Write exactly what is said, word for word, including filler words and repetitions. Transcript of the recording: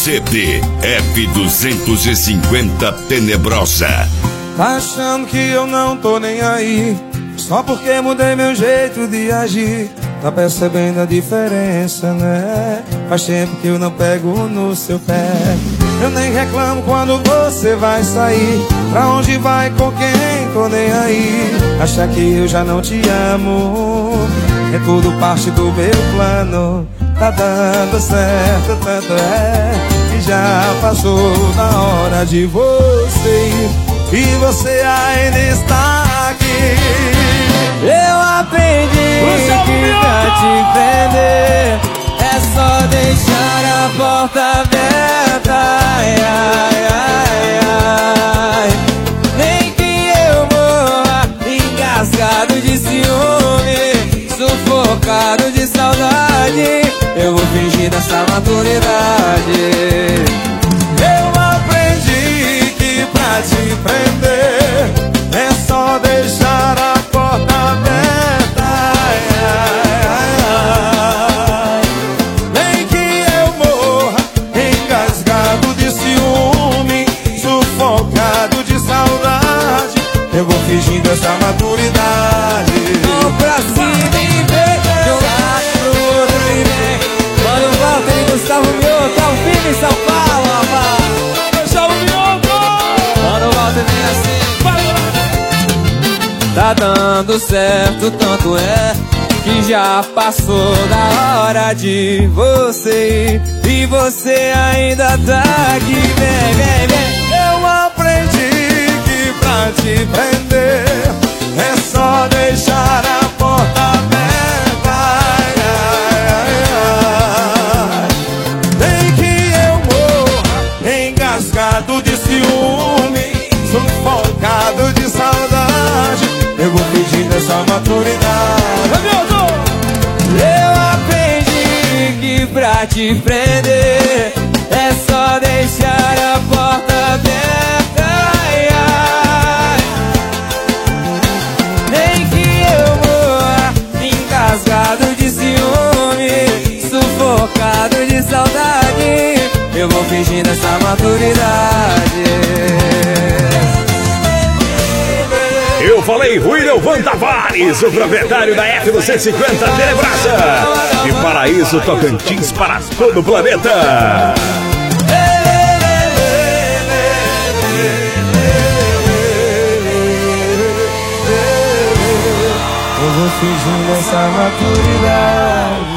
C D F duzentos e cinquenta Tenebrosa. Tá achando que eu não tô nem aí, só porque mudei meu jeito de agir. Tá percebendo a diferença, né? Faz tempo que eu não pego no seu pé. Eu nem reclamo quando você vai sair. Pra onde vai, com quem, tô nem aí. Acha que eu já não te amo, é tudo parte do meu plano. Tá dando certo, tanto é que já passou da hora de você ir, e você ainda está aqui. Eu aprendi que pra te prender é só deixar a porta aberta. Ai, ai, ai, ai. Nem que eu morra engasgado de ciúme, sufocado de saudade, eu vou fingir dessa maturidade. Eu aprendi que pra te prender é só deixar a porta aberta. Ai, ai, ai. Nem que eu morra engasgado de ciúme, sufocado de saudade, eu vou fingindo essa maturidade. Mão pra cima e vem, jogar pro outro e vem. Mano, Walter e Gustavo Mioto, ao vivo em São Paulo, rapaz. Gustavo Mioto! Mano, Walter vem assim. Tá dando certo, tanto é que já passou da hora de você ir, e você ainda tá aqui. Vem, vem, vem. Eu aprendi que pra te prender é só deixar a porta aberta. Ai, ai, ai, ai. Nem que eu morra engasgado de ciúme, sufocado de saudade, eu vou fingindo essa maturidade. Eu aprendi que pra te prender é só deixar a porta aberta. Ai, ai. Nem que eu morra engasgado de ciúme, sufocado de saudade, eu vou fingindo essa maturidade. Eu falei Ruílio Van Tavares, o proprietário da F duzentos e cinquenta Tenebrosa, de Paraíso, Tocantins, para todo o planeta. Eu vou fingindo essa maturidade.